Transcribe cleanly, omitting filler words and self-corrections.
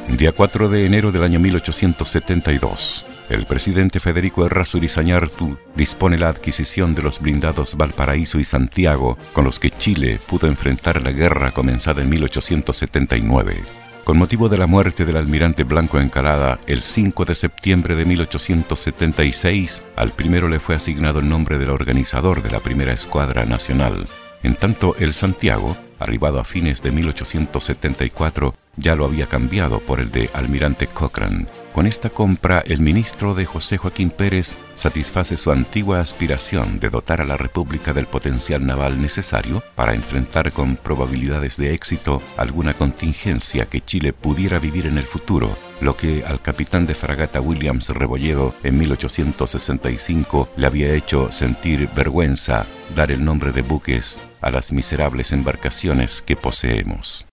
Día 4 de enero del año 1872, el presidente Federico Errázuriz Zañartu dispone la adquisición de los blindados Valparaíso y Santiago, con los que Chile pudo enfrentar la guerra comenzada en 1879. Con motivo de la muerte del almirante Blanco Encalada, el 5 de septiembre de 1876, al primero le fue asignado el nombre del organizador de la primera escuadra nacional. En tanto, el Santiago, arribado a fines de 1874, ya lo había cambiado por el de almirante Cochrane. Con esta compra, el ministro de José Joaquín Pérez satisface su antigua aspiración de dotar a la República del potencial naval necesario para enfrentar con probabilidades de éxito alguna contingencia que Chile pudiera vivir en el futuro, lo que al capitán de fragata Williams Rebolledo en 1865 le había hecho sentir vergüenza dar el nombre de buques a las miserables embarcaciones que poseemos.